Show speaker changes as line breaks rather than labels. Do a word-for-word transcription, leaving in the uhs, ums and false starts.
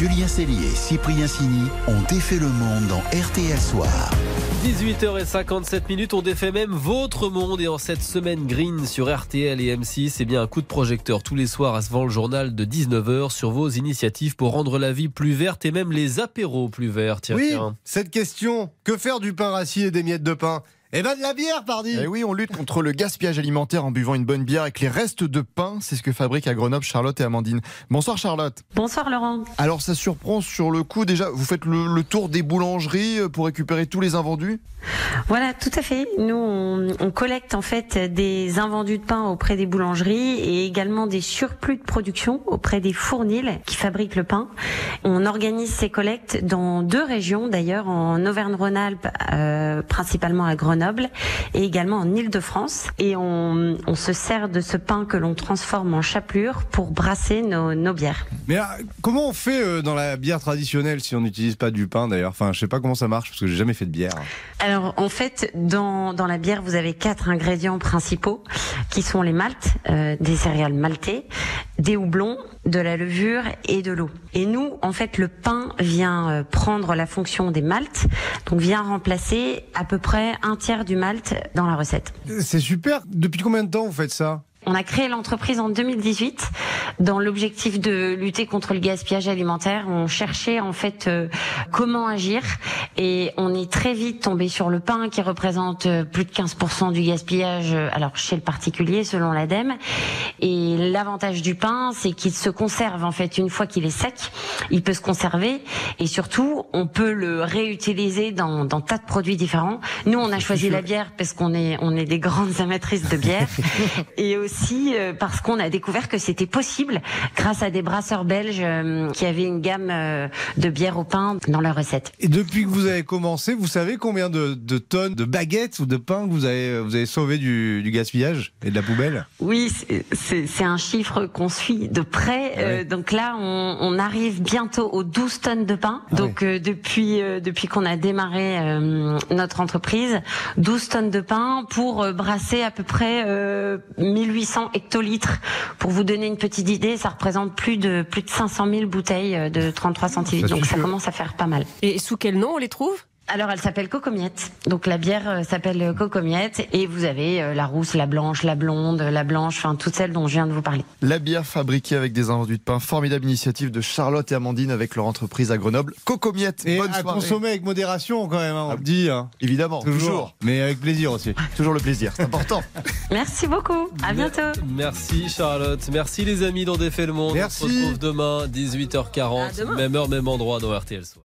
Julien Cellier et Cyprien Sini ont défait le monde dans R T L Soir.
dix-huit heures cinquante-sept minutes, on défait même votre monde et en cette semaine green sur R T L et M six, c'est bien un coup de projecteur tous les soirs à ce vent le journal de dix-neuf heures sur vos initiatives pour rendre la vie plus verte et même les apéros plus verts. Tiens,
oui,
tiens.
Cette question, que faire du pain rassis et des miettes de pain ? Eh ben de la bière, pardi.
Eh oui, on lutte contre le gaspillage alimentaire en buvant une bonne bière avec les restes de pain. C'est ce que fabriquent à Grenoble Charlotte et Amandine. Bonsoir Charlotte.
Bonsoir Laurent.
Alors ça surprend sur le coup déjà, vous faites le, le tour des boulangeries pour récupérer tous les invendus ?
Voilà, tout à fait. Nous, on, on collecte en fait des invendus de pain auprès des boulangeries et également des surplus de production auprès des fournils qui fabriquent le pain. On organise ces collectes dans deux régions d'ailleurs, en Auvergne-Rhône-Alpes, euh, principalement à Grenoble, et également en Île-de-France. Et on, on se sert de ce pain que l'on transforme en chapelure pour brasser nos, nos bières.
Mais euh, comment on fait euh, dans la bière traditionnelle si on n'utilise pas du pain d'ailleurs ? Enfin, je sais pas comment ça marche parce que j'ai jamais fait de bière.
Alors en fait, dans, dans la bière, vous avez quatre ingrédients principaux qui sont les maltes, euh, des céréales maltées, des houblons, de la levure et de l'eau. Et nous, en fait, le pain vient euh, prendre la fonction des maltes, donc vient remplacer à peu près un tiers du malt dans la recette.
C'est super. Depuis combien de temps vous faites ça ?
On a créé l'entreprise en deux mille dix-huit dans l'objectif de lutter contre le gaspillage alimentaire. On cherchait en fait euh, comment agir et on est très vite tombé sur le pain qui représente euh, plus de quinze pour cent du gaspillage, euh, alors chez le particulier selon l'ADEME. Et l'avantage du pain, c'est qu'il se conserve en fait une fois qu'il est sec. Il peut se conserver et surtout on peut le réutiliser dans, dans tas de produits différents. Nous, on a choisi la bière parce qu'on est on est des grandes amatrices de bière et aussi aussi parce qu'on a découvert que c'était possible grâce à des brasseurs belges qui avaient une gamme de bière au pain dans leur recette.
Et depuis que vous avez commencé, vous savez combien de, de tonnes de baguettes ou de pain que vous avez, vous avez sauvé du, du gaspillage et de la poubelle ?
Oui, c'est, c'est, c'est un chiffre qu'on suit de près. Ah ouais. euh, donc là, on, on arrive bientôt aux douze tonnes de pain. Ah donc ouais. euh, depuis, euh, depuis qu'on a démarré euh, notre entreprise, douze tonnes de pain pour euh, brasser à peu près euh, mille huit cents hectolitres. Pour vous donner une petite idée, ça représente plus de plus de cinq cent mille bouteilles de trente-trois centilitres. Ça donc ça commence à faire pas mal.
Et sous quel nom on les trouve ?
Alors, elle s'appelle Cocomiette. Donc, la bière euh, s'appelle Cocomiette. Et vous avez euh, la rousse, la blanche, la blonde, la blanche, enfin, toutes celles dont je viens de vous parler.
La bière fabriquée avec des invendus de pain. Formidable initiative de Charlotte et Amandine avec leur entreprise à Grenoble. Cocomiette,
et
bonne
à
soirée.
Consommer avec modération, quand même, hein, on ah, le dit. Hein.
Évidemment, toujours. toujours.
Mais avec plaisir aussi.
Toujours le plaisir, c'est important.
Merci beaucoup. À bientôt.
Merci Charlotte. Merci les amis d'On défait le monde.
Merci.
On se retrouve demain, dix-huit heures quarante. Même heure, même endroit dans R T L Soir.